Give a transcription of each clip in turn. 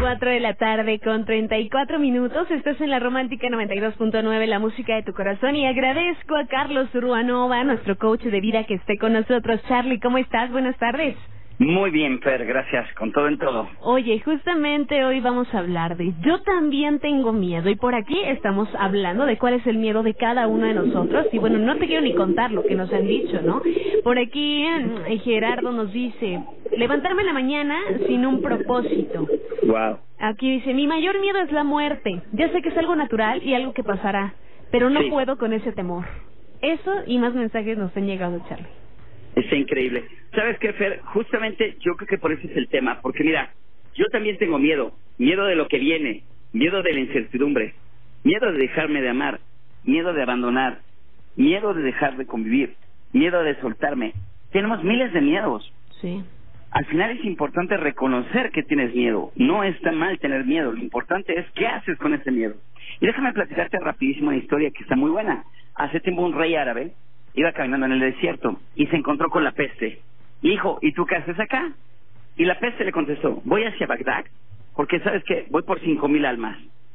4 de la tarde con 34 minutos. Estás en la Romántica 92.9, la música de tu corazón. Y agradezco a Carlos Ruanova, nuestro coach de vida, que esté con nosotros. Charlie, ¿cómo estás? Buenas tardes. Muy bien, Fer, gracias, con todo en todo. Oye, justamente hoy vamos a hablar de Yo también tengo miedo, y por aquí estamos hablando de cuál es el miedo de cada uno de nosotros. Y bueno, no te quiero ni contar lo que nos han dicho, ¿no? Por aquí Gerardo nos dice: levantarme en la mañana sin un propósito. Wow. Aquí dice: mi mayor miedo es la muerte. Ya sé que es algo natural y algo que pasará, pero no puedo con ese temor. Eso y más mensajes nos han llegado, Charlie. Está increíble. ¿Sabes qué, Fer? Justamente yo creo que por eso es el tema, porque mira, yo también tengo miedo de lo que viene, miedo de la incertidumbre, miedo de dejarme de amar, miedo de abandonar, miedo de dejar de convivir, miedo de soltarme. Tenemos miles de miedos. Sí. Al final es importante reconocer que tienes miedo. No está mal tener miedo, lo importante es qué haces con ese miedo. Y déjame platicarte rapidísimo una historia que está muy buena. Hace tiempo un rey árabe iba caminando en el desierto y se encontró con la peste. Le dijo: ¿y tú qué haces acá? Y la peste le contestó: voy hacia Bagdad porque, ¿sabes qué? Voy por 5,000 almas.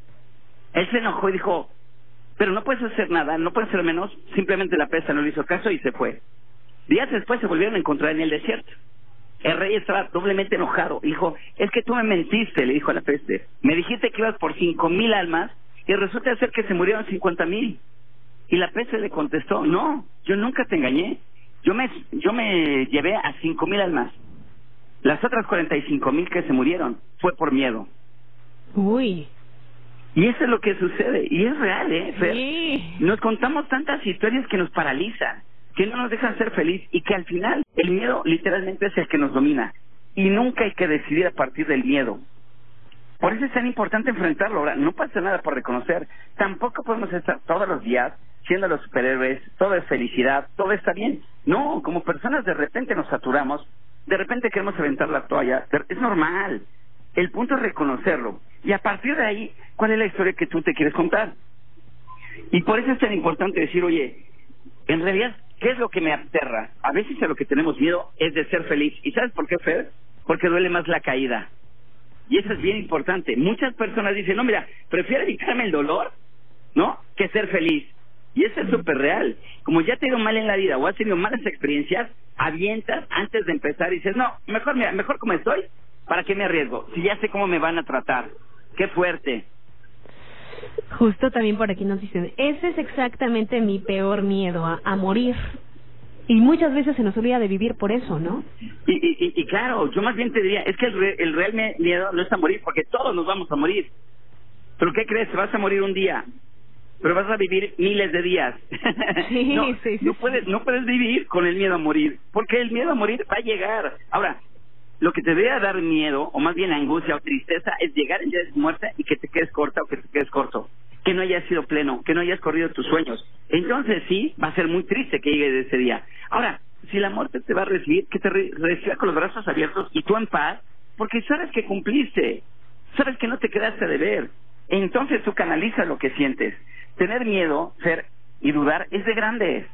Él se enojó y dijo: pero no puedes hacer nada, no puedes hacer menos. Simplemente la peste no le hizo caso y se fue. Días después se volvieron a encontrar en el desierto. El rey estaba doblemente enojado. Dijo: es que tú me mentiste, le dijo a la peste. Me dijiste que ibas por 5,000 almas y resulta ser que se murieron 50,000. Y la peste le contestó: no, yo nunca te engañé. Yo me llevé a 5,000 almas. Las otras 45,000 que se murieron fue por miedo. Uy. Y eso es lo que sucede. Y es real, Fer? Sí. Nos contamos tantas historias que nos paralizan, que no nos dejan ser feliz, y que al final el miedo literalmente es el que nos domina. Y nunca hay que decidir a partir del miedo. Por eso es tan importante enfrentarlo. Ahora, no pasa nada por reconocer. Tampoco podemos estar todos los días siendo los superhéroes, todo es felicidad, todo está bien. No, como personas de repente nos saturamos, de repente queremos aventar la toalla. Es normal. El punto es reconocerlo. Y a partir de ahí, ¿cuál es la historia que tú te quieres contar? Y por eso es tan importante decir: oye, en realidad, ¿qué es lo que me aterra? A veces a lo que tenemos miedo es de ser feliz. ¿Y sabes por qué, Fer? Porque duele más la caída. Y eso es bien importante. Muchas personas dicen: no, mira, prefiero evitarme el dolor, ¿no?, que ser feliz. Y eso es súper real. Como ya te ha ido mal en la vida o has tenido malas experiencias, avientas antes de empezar y dices: no, mejor como estoy, ¿para qué me arriesgo? Si ya sé cómo me van a tratar. ¡Qué fuerte! Justo también por aquí nos dicen: ese es exactamente mi peor miedo, a morir. Y muchas veces se nos olvida de vivir por eso, ¿no? Y claro, yo más bien te diría, es que el real miedo no es a morir, porque todos nos vamos a morir. ¿Pero qué crees? Te vas a morir un día, pero vas a vivir miles de días. Sí, no puedes vivir con el miedo a morir, porque el miedo a morir va a llegar. Ahora, lo que te debería dar miedo, o más bien angustia o tristeza, es llegar el día de tu muerte y que te quedes corta o que te quedes corto, que no hayas sido pleno, que no hayas corrido tus sueños. Entonces sí, va a ser muy triste que llegue ese día. Ahora, si la muerte te va a recibir, que te reciba con los brazos abiertos y tú en paz, porque sabes que cumpliste, sabes que no te quedaste a deber. Entonces tú canalizas lo que sientes. Tener miedo, Fer, y dudar es de grandes.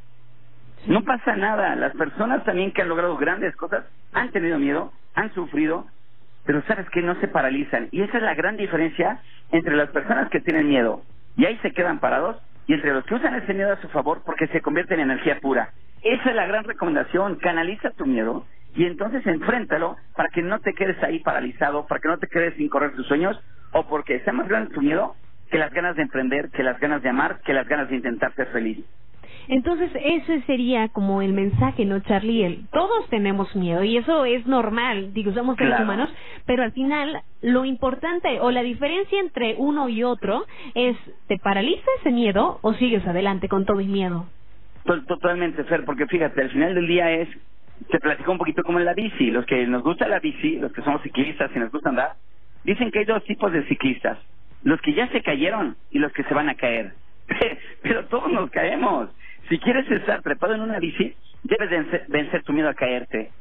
No pasa nada. Las personas también que han logrado grandes cosas han tenido miedo, han sufrido, pero sabes que no se paralizan. Y esa es la gran diferencia entre las personas que tienen miedo y ahí se quedan parados, y entre los que usan ese miedo a su favor porque se convierte en energía pura. Esa es la gran recomendación. Canaliza tu miedo y entonces enfréntalo para que no te quedes ahí paralizado, para que no te quedes sin correr tus sueños, o porque sea más grande tu miedo que las ganas de emprender, que las ganas de amar, que las ganas de intentar ser feliz. Entonces ese sería como el mensaje, ¿no, Charlie? Todos tenemos miedo y eso es normal, digo, somos seres humanos, pero al final lo importante o la diferencia entre uno y otro es: ¿te paraliza ese miedo o sigues adelante con todo y miedo? Totalmente, Fer, porque fíjate, al final del día te platico un poquito como en la bici. Los que nos gusta la bici, los que somos ciclistas y nos gusta andar, dicen que hay dos tipos de ciclistas: los que ya se cayeron y los que se van a caer. Pero todos nos caemos. Si quieres estar trepado en una bici, debes vencer tu miedo a caerte.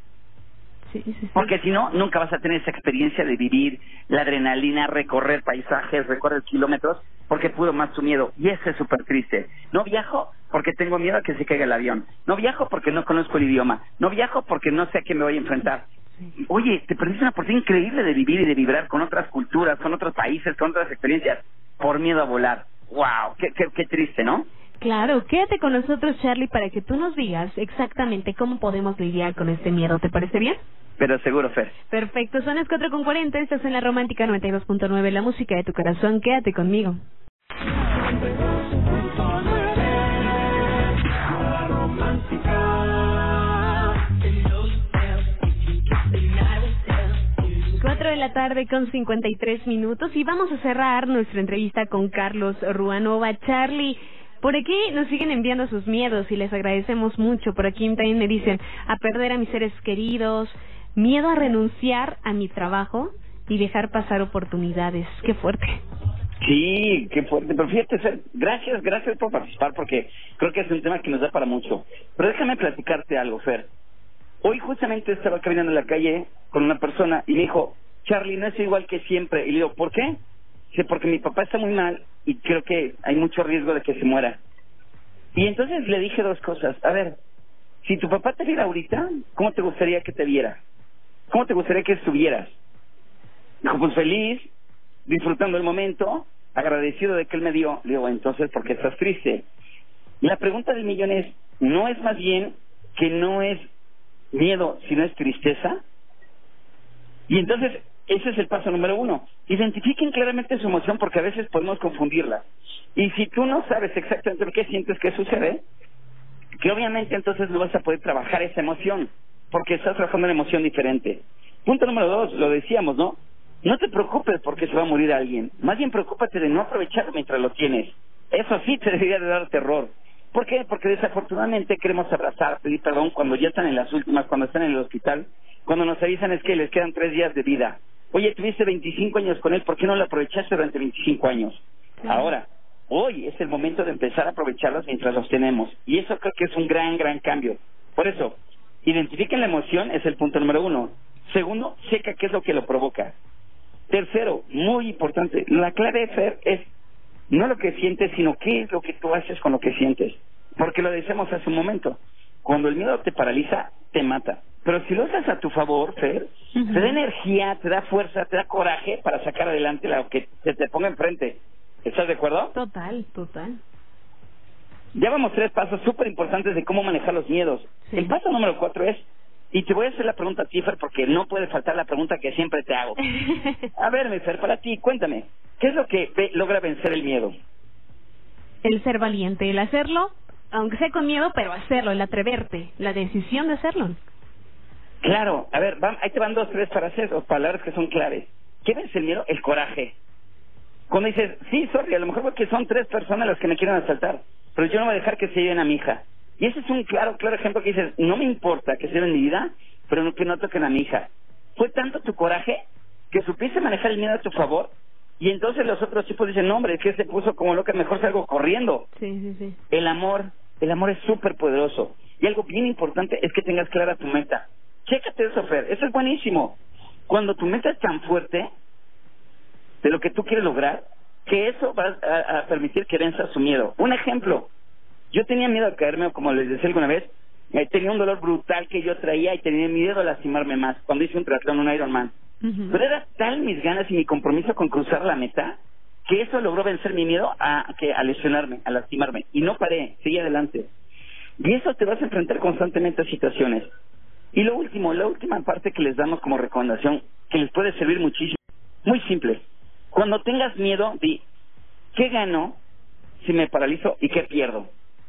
Sí. Porque si no, nunca vas a tener esa experiencia de vivir la adrenalina, recorrer paisajes, recorrer kilómetros, porque pudo más tu miedo. Y eso es súper triste. No viajo porque tengo miedo a que se caiga el avión. No viajo porque no conozco el idioma. No viajo porque no sé a qué me voy a enfrentar. Oye, te perdiste una oportunidad increíble de vivir y de vibrar con otras culturas, con otros países, con otras experiencias, por miedo a volar. ¡Wow! Qué triste, ¿no? Claro, quédate con nosotros, Charlie, para que tú nos digas exactamente cómo podemos lidiar con este miedo. ¿Te parece bien? Pero seguro, Fer. Perfecto, son las 4:40, estás en La Romántica 92.9, la música de tu corazón. Quédate conmigo. 4 de la tarde con 53 minutos y vamos a cerrar nuestra entrevista con Carlos Ruanova. Charlie, por aquí nos siguen enviando sus miedos y les agradecemos mucho. Por aquí también me dicen a perder a mis seres queridos, miedo a renunciar a mi trabajo y dejar pasar oportunidades. Qué fuerte. Sí, qué fuerte. Pero fíjate, Fer, gracias por participar porque creo que es un tema que nos da para mucho. Pero déjame platicarte algo, Fer. Hoy justamente estaba caminando en la calle con una persona y me dijo, Charlie, no es igual que siempre. Y le digo, ¿por qué? Dice, porque mi papá está muy mal y creo que hay mucho riesgo de que se muera. Y entonces le dije dos cosas. A ver, si tu papá te viera ahorita, ¿cómo te gustaría que te viera? ¿Cómo te gustaría que estuvieras? Dijo, pues feliz, disfrutando el momento, agradecido de que él me dio. Le digo, entonces, ¿por qué estás triste? Y la pregunta del millón es, ¿no es más bien que no es miedo, sino es tristeza? Y entonces, ese es el paso número 1. Identifiquen claramente su emoción porque a veces podemos confundirla. Y si tú no sabes exactamente lo que sientes que sucede, que obviamente entonces no vas a poder trabajar esa emoción, porque estás trabajando una emoción diferente. Punto número 2, lo decíamos, ¿no? No te preocupes porque se va a morir alguien. Más bien preocúpate de no aprovecharlo mientras lo tienes. Eso sí te debería de dar terror. ¿Por qué? Porque desafortunadamente queremos abrazar, pedir perdón cuando ya están en las últimas, cuando están en el hospital, cuando nos avisan es que les quedan 3 días de vida. Oye, tuviste 25 años con él, ¿por qué no lo aprovechaste durante 25 años? Ahora, hoy es el momento de empezar a aprovecharlos mientras los tenemos. Y eso creo que es un gran cambio. Por eso, identifiquen la emoción, es el punto número 1. Segundo, checa qué es lo que lo provoca. Tercero, muy importante, la clave, Fer, es no lo que sientes, sino qué es lo que tú haces con lo que sientes. Porque lo decíamos hace un momento, cuando el miedo te paraliza, te mata. Pero si lo usas a tu favor, Fer, te da energía, te da fuerza, te da coraje para sacar adelante lo que se te ponga enfrente. ¿Estás de acuerdo? Total. Ya vamos 3 pasos súper importantes de cómo manejar los miedos. Sí. El paso número 4 es, y te voy a hacer la pregunta a ti, Fer, porque no puede faltar la pregunta que siempre te hago. A ver, mi Fer, para ti, cuéntame, ¿qué es lo que logra vencer el miedo? El ser valiente, el hacerlo, aunque sea con miedo, pero hacerlo, el atreverte, la decisión de hacerlo. Claro, a ver, ahí te van 2, 3 palabras que son claves. ¿Qué vence el miedo? El coraje. Cuando dices, sí, sorry, a lo mejor porque son 3 personas las que me quieren asaltar, pero yo no voy a dejar que se lleven a mi hija. Y ese es un claro ejemplo que dices, no me importa que se lleven mi vida, pero que no toquen a mi hija. Fue tanto tu coraje que supiste manejar el miedo a tu favor, y entonces los otros tipos dicen, no, hombre, es que se puso como loca, mejor salgo corriendo. Sí. El amor es súper poderoso. Y algo bien importante es que tengas clara tu meta. Chécate eso, Fer, eso es buenísimo. Cuando tu meta es tan fuerte de lo que tú quieres lograr, que eso va a permitir que venzas su miedo. Un ejemplo, yo tenía miedo a caerme, o como les decía alguna vez, tenía un dolor brutal que yo traía y tenía miedo a lastimarme más cuando hice un triatlón, un Ironman. Pero era tal mis ganas y mi compromiso con cruzar la meta que eso logró vencer mi miedo a lesionarme, a lastimarme. Y no paré, seguí adelante. Y eso te vas a enfrentar constantemente a situaciones. Y lo último, la última parte que les damos como recomendación, que les puede servir muchísimo, muy simple. Cuando tengas miedo, di, ¿qué gano si me paralizo y qué pierdo?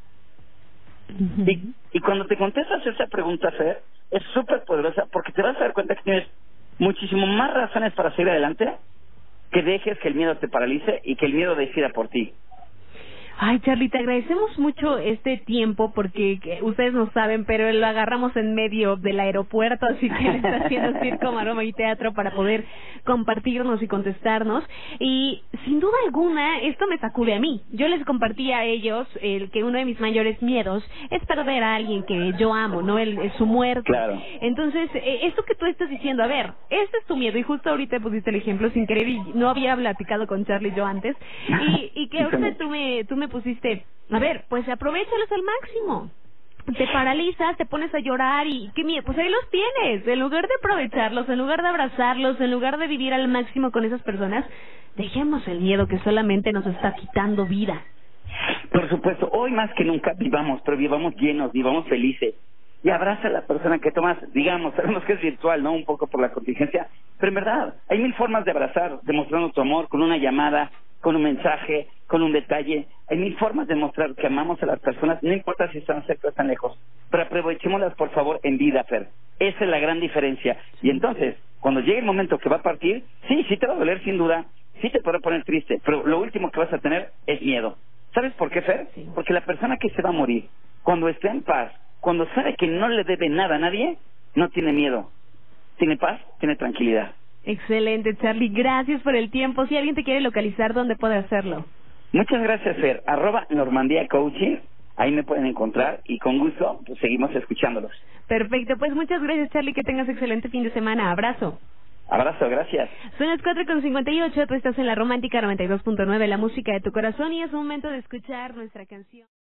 Y cuando te contestas esa pregunta, Fer, es súper poderosa porque te vas a dar cuenta que tienes muchísimo más razones para seguir adelante, que dejes que el miedo te paralice y que el miedo decida por ti. Ay, Charlie, te agradecemos mucho este tiempo porque ustedes no saben, pero lo agarramos en medio del aeropuerto, así que está haciendo circo, maroma y teatro para poder compartirnos y contestarnos. Y sin duda alguna, esto me sacude a mí. Yo les compartí a ellos que uno de mis mayores miedos es perder a alguien que yo amo, ¿no? Su muerte. Claro. Entonces, esto que tú estás diciendo, a ver, este es tu miedo, y justo ahorita pusiste el ejemplo sin querer y no había platicado con Charlie yo antes, y que ahorita tú me pusiste, a ver, pues aprovéchalos al máximo. te paralizas, te pones a llorar y qué miedo, pues ahí los tienes. En lugar de aprovecharlos, en lugar de abrazarlos, en lugar de vivir al máximo con esas personas, dejemos el miedo que solamente nos está quitando vida. Por supuesto, hoy más que nunca vivamos, pero vivamos llenos, vivamos felices. Y abraza a la persona que tomas, digamos, sabemos que es virtual, ¿no? Un poco por la contingencia, pero en verdad, hay 1000 formas de abrazar, demostrando tu amor, con una llamada, con un mensaje, con un detalle. Hay 1000 formas de mostrar que amamos a las personas, no importa si están cerca o están lejos, pero aprovechémoslas, por favor, en vida, Fer. Esa es la gran diferencia. Y entonces, cuando llegue el momento que va a partir, sí te va a doler sin duda, sí te podrá poner triste, pero lo último que vas a tener es miedo. ¿Sabes por qué, Fer? Sí. Porque la persona que se va a morir, cuando esté en paz, cuando sabe que no le debe nada a nadie, no tiene miedo. Tiene paz, tiene tranquilidad. Excelente, Charlie. Gracias por el tiempo. Si alguien te quiere localizar, ¿dónde puede hacerlo? Muchas gracias, Fer. @Normandía Coaching. Ahí me pueden encontrar y con gusto pues, seguimos escuchándolos. Perfecto. Pues muchas gracias, Charlie. Que tengas excelente fin de semana. Abrazo. Abrazo, gracias. Son las 4:58. Tú estás en la Romántica 92.9, la música de tu corazón, y es momento de escuchar nuestra canción.